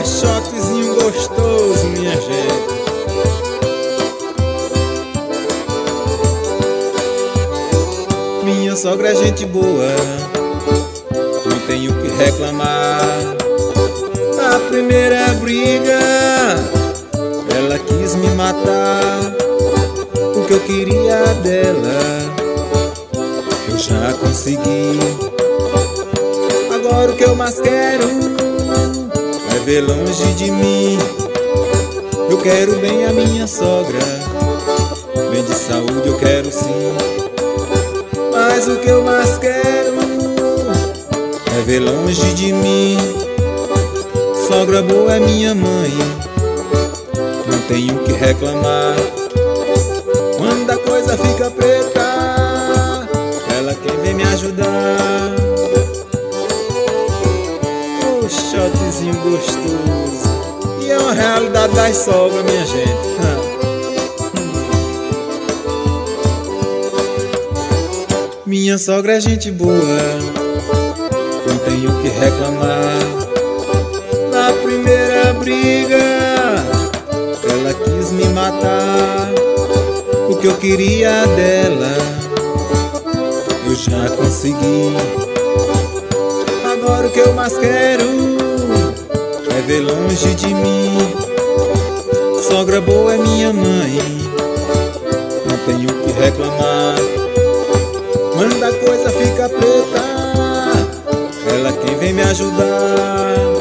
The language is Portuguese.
shotzinho gostoso, minha gente. Minha sogra é gente boa, não tenho o que reclamar. A primeira briga, ela quis me matar. O que eu queria dela, eu já consegui. Agora o que eu mais quero é ver longe de mim. Eu quero bem a minha sogra, bem de saúde eu quero sim. Mas o que eu mais quero é ver longe de mim. Sogra boa é minha mãe, não tenho o que reclamar. Quando a coisa fica preta, ela quem vem me ajudar. Oh, shotzinho gostoso. E é uma realidade das sogras, minha gente. Minha sogra é gente boa, não tenho o que reclamar. Na primeira briga, ela quis me matar. O que eu queria dela, eu já consegui. Agora o que eu mais quero é ver longe de mim. Sogra boa é minha mãe, não tenho o que reclamar. Quando a coisa fica preta, ela quem vem me ajudar.